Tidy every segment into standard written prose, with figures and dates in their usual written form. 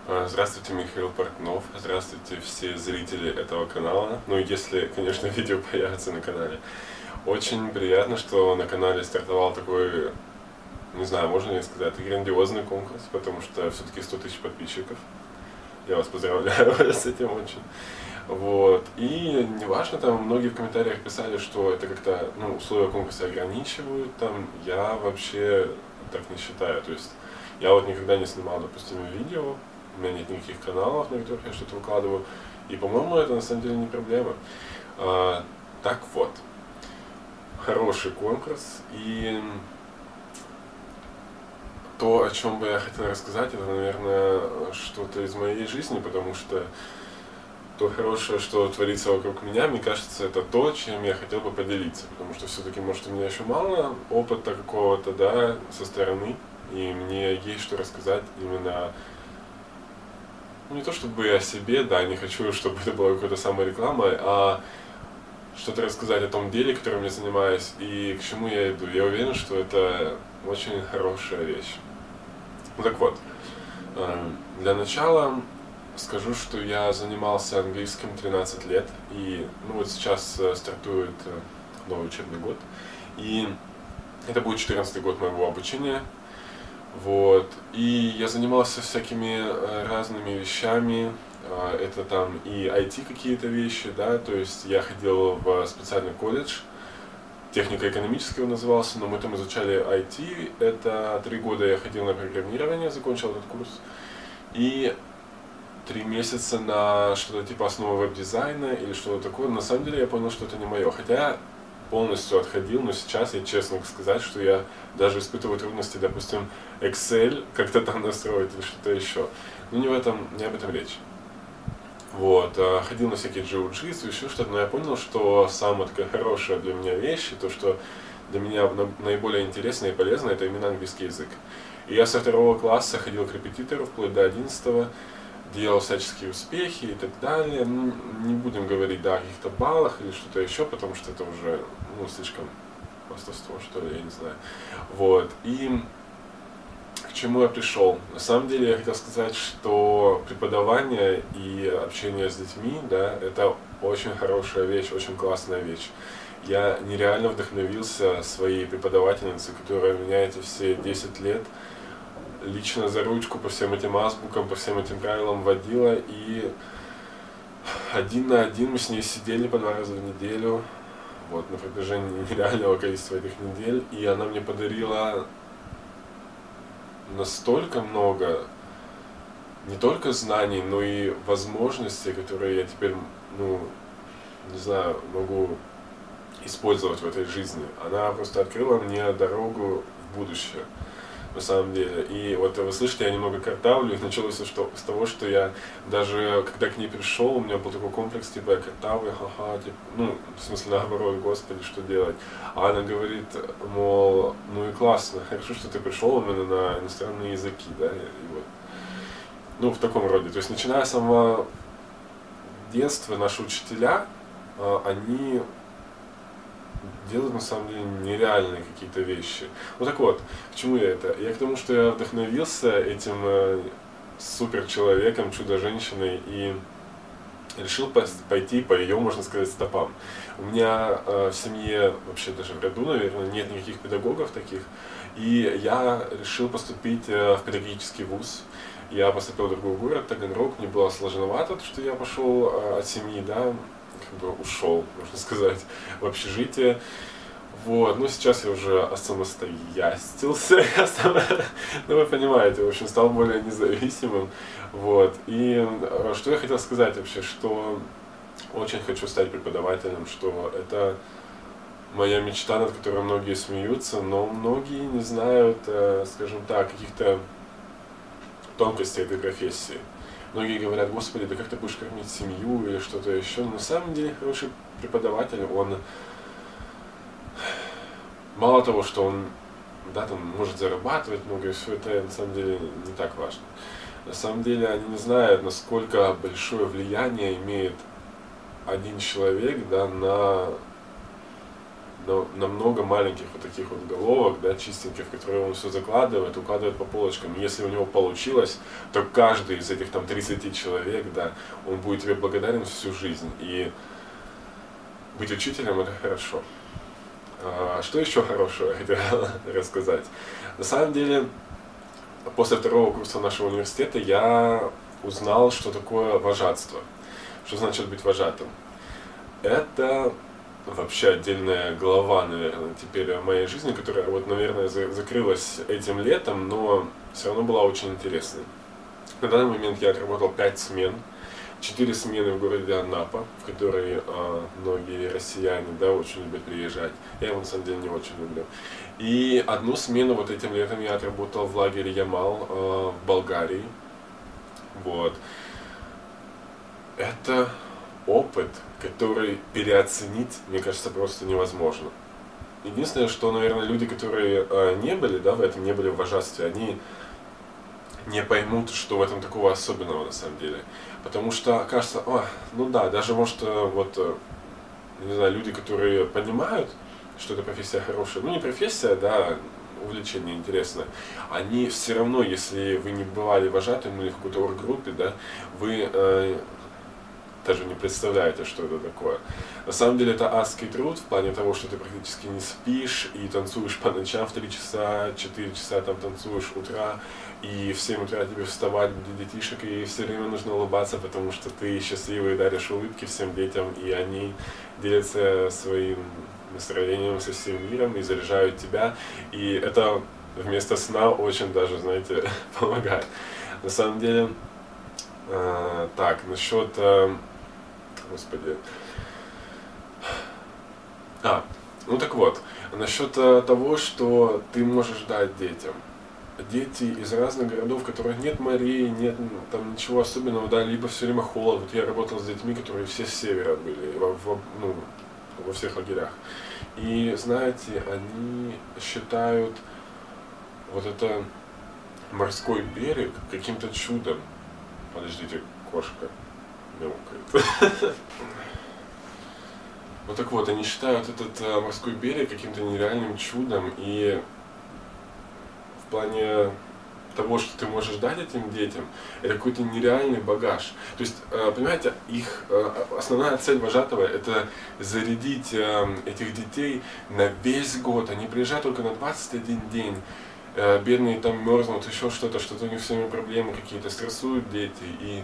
Здравствуйте, Михаил Портнов. Здравствуйте, все зрители этого канала. Ну, если, конечно, видео появится на канале. Очень приятно, что на канале стартовал такой, не знаю, можно ли сказать, грандиозный конкурс, потому что все-таки 100 тысяч подписчиков. Я вас поздравляю с этим очень. Вот. И неважно, там многие в комментариях писали, что это как-то, условия конкурса ограничивают, там, я вообще так не считаю. То есть, я вот никогда не снимал, допустим, видео, у меня нет никаких каналов, на которых я что-то выкладываю, и, по-моему, это на самом деле не проблема. Так вот, хороший конкурс, и то, о чем бы я хотел рассказать, это, наверное, что-то из моей жизни, потому что то хорошее, что творится вокруг меня, мне кажется, это то, чем я хотел бы поделиться, потому что все-таки, может, у меня еще мало опыта какого-то, да, со стороны, и мне есть что рассказать именно, не то чтобы о себе, да, не хочу, чтобы это была какой-то самореклама, а что-то рассказать о том деле, которым я занимаюсь, и к чему я иду. Я уверен, что это очень хорошая вещь. Ну так вот, для начала скажу, что я занимался английским 13 лет, и вот сейчас стартует новый учебный год, и это будет 14-й год моего обучения. Вот. И я занимался всякими разными вещами, это там и IT какие-то вещи, да, то есть я ходил в специальный колледж, технико-экономический он назывался, но мы там изучали IT, это 3 года я ходил на программирование, закончил этот курс, и 3 месяца на что-то типа основы веб-дизайна или что-то такое. На самом деле я понял, что это не мое, хотя полностью отходил, но сейчас я честно сказать, что я даже испытываю трудности, допустим, Excel как-то там настроить или что-то еще. Но не об этом речь. Вот, ходил на всякие джиу-джитсу, еще что-то, но я понял, что самая такая хорошая для меня вещь, и то, что для меня наиболее интересно и полезно, это именно английский язык. И я со 2 класса ходил к репетитору вплоть до 11-го, делал всяческие успехи и так далее. Не будем говорить, да, о каких-то баллах или что-то еще, потому что это уже, слишком хвастовство, что ли, я не знаю. Вот, и к чему я пришел? На самом деле я хотел сказать, что преподавание и общение с детьми, да, это очень хорошая вещь, очень классная вещь. Я нереально вдохновился своей преподавательницей, которая меня эти все 10 лет лично за ручку по всем этим азбукам, по всем этим правилам водила, и 1 на 1 мы с ней сидели по 2 раза в неделю, вот, на протяжении нереального количества этих недель, и она мне подарила настолько много не только знаний, но и возможностей, которые я теперь, не знаю, могу использовать в этой жизни. Она просто открыла мне дорогу в будущее, на самом деле. И вот вы слышите, я немного картавлю, и началось с того, что я даже, когда к ней пришел, у меня был такой комплекс, типа, я картавлю, ха-ха, типа, в смысле, наоборот, господи, что делать? А она говорит, мол, ну и классно, хорошо, что ты пришел именно на иностранные языки, да, и вот. В таком роде. То есть, начиная с самого детства, наши учителя, они делают на самом деле нереальные какие-то вещи. Так вот, к чему я это? Я к тому, что я вдохновился этим супер человеком, чудо-женщиной, и решил пойти по ее, можно сказать, стопам. У меня в семье, вообще даже в роду, наверное, нет никаких педагогов таких, и я решил поступить в педагогический вуз. Я поступил в другой город, Таганрог, мне было сложновато, что я пошел от семьи, да, ушел, можно сказать, в общежитие. Вот, сейчас я уже самостоятельился, вы понимаете, в общем, стал более независимым. Вот, и что я хотел сказать вообще, что очень хочу стать преподавателем, что это моя мечта, над которой многие смеются, но многие не знают, скажем так, каких-то тонкостей этой профессии. Многие говорят, господи, да как ты будешь кормить семью или что-то еще. Но на самом деле хороший преподаватель, он мало того, что он, да, там, может зарабатывать много, и все это на самом деле не так важно. На самом деле они не знают, насколько большое влияние имеет один человек, да, на на много маленьких вот таких вот головок, да, чистеньких, в которые он все закладывает, укладывает по полочкам. И если у него получилось, то каждый из этих там 30 человек, да, он будет тебе благодарен всю жизнь. И быть учителем — это хорошо. Что еще хорошего я хотел рассказать? На самом деле, после второго курса нашего университета я узнал, что такое вожатство. Что значит быть вожатым? Это вообще отдельная глава, наверное, теперь в моей жизни, которая, вот, наверное, закрылась этим летом, но все равно была очень интересной. На данный момент я отработал 5 смен. 4 смены в городе Анапа, в который многие россияне, да, очень любят приезжать. Я его на самом деле не очень люблю. И одну смену вот этим летом я отработал в лагере Ямал в Болгарии. Вот. Это опыт, который переоценить, мне кажется, просто невозможно. Единственное, что, наверное, люди, которые не были, да, в этом, не были в вожатстве, они не поймут, что в этом такого особенного на самом деле. Потому что кажется, ну да, даже может вот, не знаю, люди, которые понимают, что эта профессия хорошая, ну не профессия, да, увлечение интересное, они все равно, если вы не бывали вожатым или в какой-то орггруппе, да, вы даже не представляете, что это такое. На самом деле это адский труд в плане того, что ты практически не спишь и танцуешь по ночам в 3 часа, 4 часа там танцуешь утра, и в 7 утра тебе вставать для детишек, и все время нужно улыбаться, потому что ты счастливый, даришь улыбки всем детям, и они делятся своим настроением со всем миром и заряжают тебя, и это вместо сна очень даже, знаете, помогает. На самом деле, так, насчет, господи, ну так вот, насчет того, что ты можешь дать детям. Дети из разных городов, в которых нет морей, нет там ничего особенного, да, либо все время холод. Вот я работал с детьми, которые все с севера были, во всех лагерях. И знаете, они считают вот это морской берег каким-то чудом. Подождите, кошка мяукает. Вот так вот, они считают этот морской берег каким-то нереальным чудом, и в плане того, что ты можешь дать этим детям, это какой-то нереальный багаж. То есть, понимаете, их основная цель вожатого — это зарядить этих детей на весь год. Они приезжают только на 21 день. Бедные там мерзнут, еще что-то у них с ними проблемы какие-то, стрессуют дети. И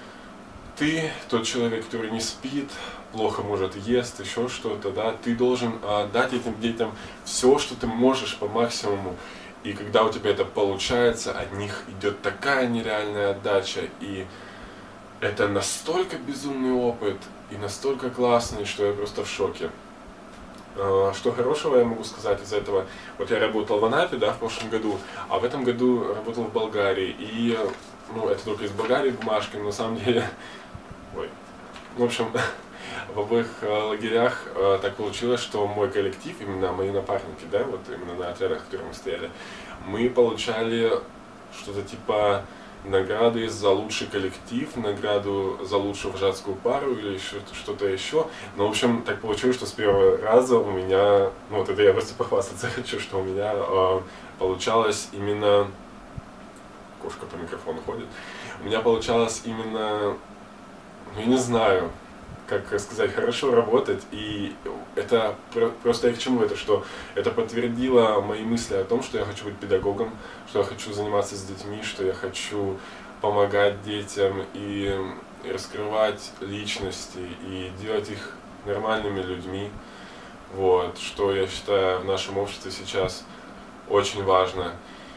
ты, тот человек, который не спит, плохо может ест, еще что-то, да, ты должен дать этим детям все, что ты можешь по максимуму. И когда у тебя это получается, от них идет такая нереальная отдача, и это настолько безумный опыт, и настолько классный, что я просто в шоке. Что хорошего я могу сказать из этого? Вот я работал в Анапе, да, в прошлом году, а в этом году работал в Болгарии. И, ну, это только из Болгарии бумажки, но на самом деле, в общем, в обоих лагерях так получилось, что мой коллектив, именно мои напарники, да, вот именно на отрядах, в которых мы стояли, мы получали что-то типа награды за лучший коллектив, награду за лучшую вожатскую пару или еще что-то еще. Но, в общем, так получилось, что с первого раза у меня, ну вот это я просто похвастаться хочу, что у меня получалось именно, кошка по микрофону ходит, у меня получалось именно, ну, я не знаю, как сказать, хорошо работать, и это просто я к чему это, что это подтвердило мои мысли о том, что я хочу быть педагогом, что я хочу заниматься с детьми, что я хочу помогать детям и раскрывать личности и делать их нормальными людьми, вот, что я считаю в нашем обществе сейчас очень важно.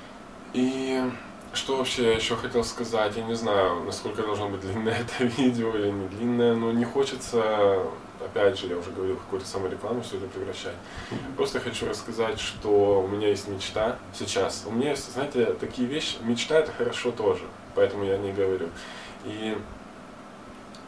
И что вообще я еще хотел сказать, я не знаю, насколько должно быть длинное это видео или не длинное, но не хочется, опять же, я уже говорил, какую-то саморекламу все это превращать. Просто хочу рассказать, что у меня есть мечта сейчас. У меня есть, знаете, такие вещи, мечта — это хорошо тоже, поэтому я не говорю. И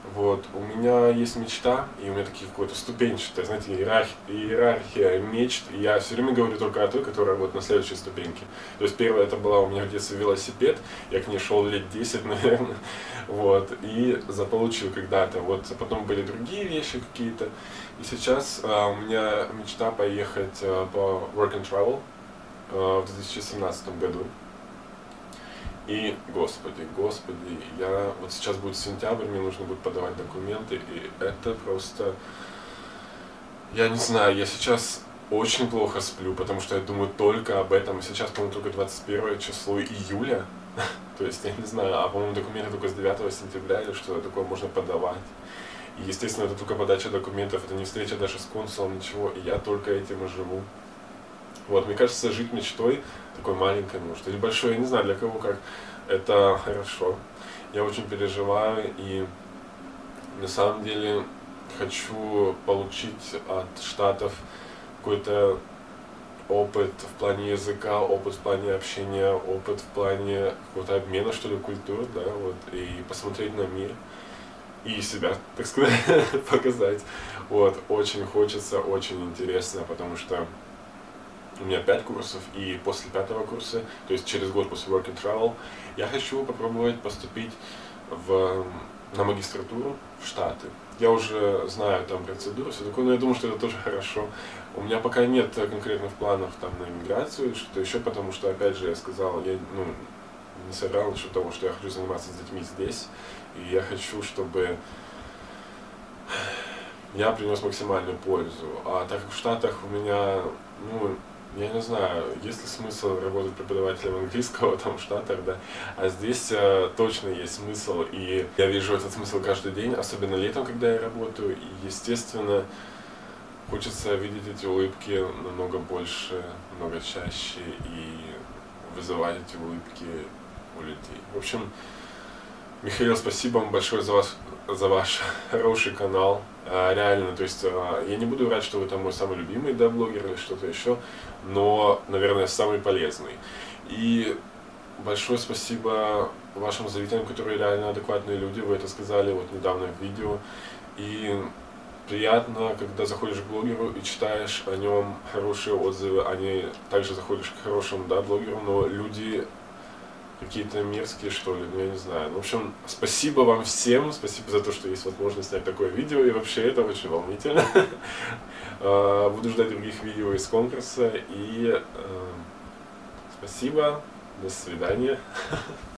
Вот, у меня есть мечта, и у меня такие какой-то ступенчатая, знаете, иерархия мечт, и я все время говорю только о той, которая вот на следующей ступеньке. То есть первая это была у меня в детстве велосипед, я к ней шел лет 10, наверное, вот, и заполучил когда-то. Вот, а потом были другие вещи какие-то, и сейчас у меня мечта поехать по work and travel в 2017 году. И, господи, я вот сейчас будет сентябрь, мне нужно будет подавать документы, и это просто, я не знаю, я сейчас очень плохо сплю, потому что я думаю только об этом. Сейчас, по-моему, только 21 число июля, то есть, я не знаю, а, по-моему, документы только с 9 сентября или что-то такое можно подавать. И, естественно, это только подача документов, это не встреча даже с консулом, ничего, и я только этим и живу. Вот, мне кажется, жить мечтой такой маленькой, может, или большой, я не знаю, для кого как, это хорошо. Я очень переживаю и на самом деле хочу получить от Штатов какой-то опыт в плане языка, опыт в плане общения, опыт в плане какого-то обмена, что ли, культур, да, вот, и посмотреть на мир и себя, так сказать, показать. Вот, очень хочется, очень интересно, потому что у меня 5 курсов, и после 5-го курса, то есть через год после Work and Travel, я хочу попробовать поступить на магистратуру в Штаты. Я уже знаю там процедуру, все такое, но я думаю, что это тоже хорошо. У меня пока нет конкретных планов там на иммиграцию или что-то еще, потому что, опять же, я сказал, я не соврал насчет того, что я хочу заниматься с детьми здесь, и я хочу, чтобы я принес максимальную пользу. А так как в Штатах у меня, я не знаю, есть ли смысл работать преподавателем английского там в Штатах, да, а здесь точно есть смысл, и я вижу этот смысл каждый день, особенно летом, когда я работаю, и, естественно, хочется видеть эти улыбки намного больше, много чаще, и вызывать эти улыбки у людей. В общем, Михаил, спасибо вам большое за ваш хороший канал. Реально, то есть я не буду врать, что вы там мой самый любимый, да, блогер или что-то еще, но, наверное, самый полезный. И большое спасибо вашим зрителям, которые реально адекватные люди, вы это сказали вот недавно в видео. И приятно, когда заходишь к блогеру и читаешь о нем хорошие отзывы, а не также заходишь к хорошему, да, блогеру, но люди какие-то мерзкие, что ли, я не знаю. В общем, спасибо вам всем, спасибо за то, что есть возможность снять такое видео, и вообще это очень волнительно. Буду ждать других видео из конкурса, и спасибо, до свидания.